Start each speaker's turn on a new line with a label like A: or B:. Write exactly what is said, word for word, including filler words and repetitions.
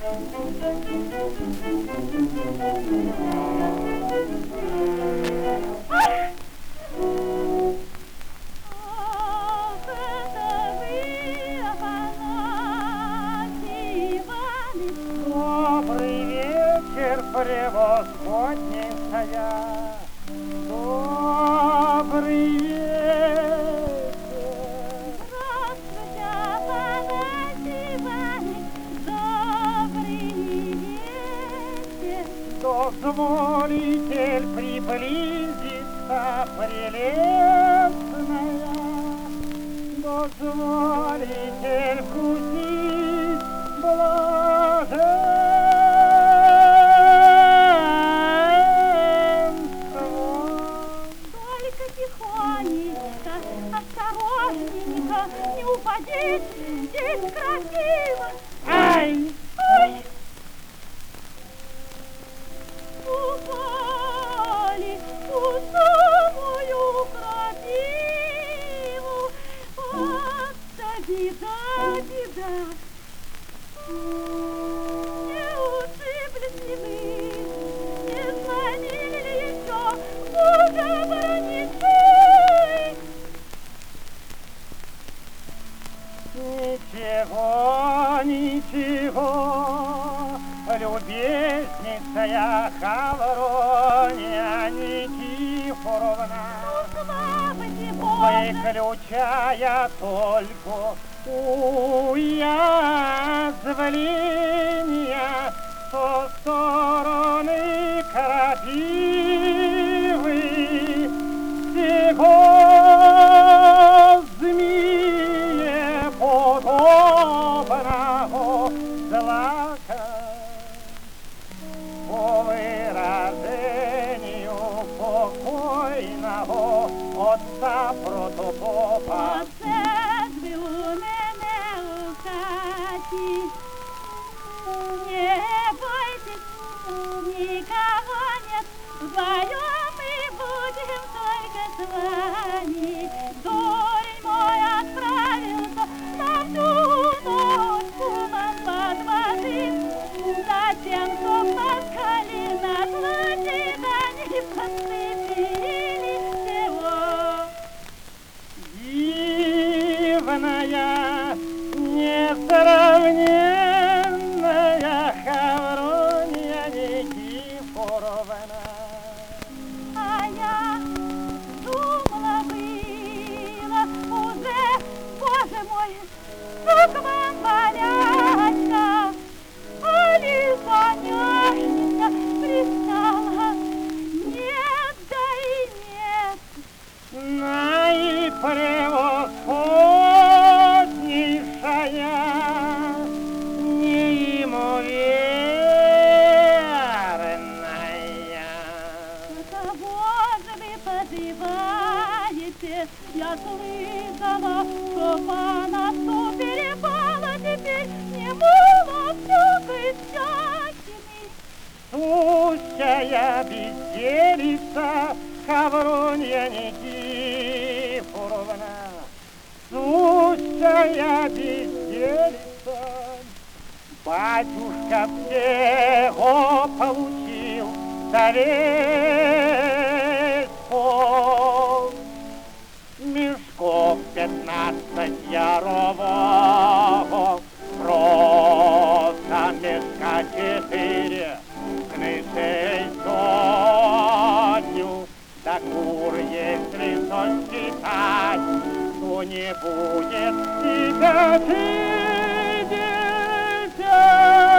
A: Превосходнейшая, добрый вечер.
B: Здравствуйте, Афанасий Иваныч, добрый вечер.
A: Дозволите приблизиться, прелестная, дозволите вкусить блаженство.
B: Тихонечко, осторожненько, не упадите, здесь красиво.
A: Ай!
B: Ай! Упали у самую крапиву. Вот-то беда, беда. Не ушиблись ли вы, не звонили ли еще, Боже, бороните!
A: Ничего, ничего, любезнейшая Хаврония Никифоровна, выключая только уязвления со стороны крапивы, всего подобного злака, по выражению покойного отца протопопа.
B: Оце ви у мене у хаті, не бойтесь, никого нет, вдвоем мы будем только с вами. Дурень мой отправился на всю ночь кумом под воды, затем, чтоб москали на платье, да не подцепили всего.
A: Дивная, несравненная Хаврония Никифоровна.
B: А я думала было уже, Боже мой, что к вам болячка, али поняшница пристала. Нет, да и нет.
A: Наипревосходнейшая, неимоверная.
B: Кого же вы подзываете? Я слышала, что по носу перепала теперь немало всякой всячины.
A: Сущая безделица Хаврония Никифоровна, сущая безделица. Батюшка всего получил за весь пол. Мешков пятнадцать ярового, просто мешка четыре, книжей сотню, да кур, если то считать, то не будет себя сидеть.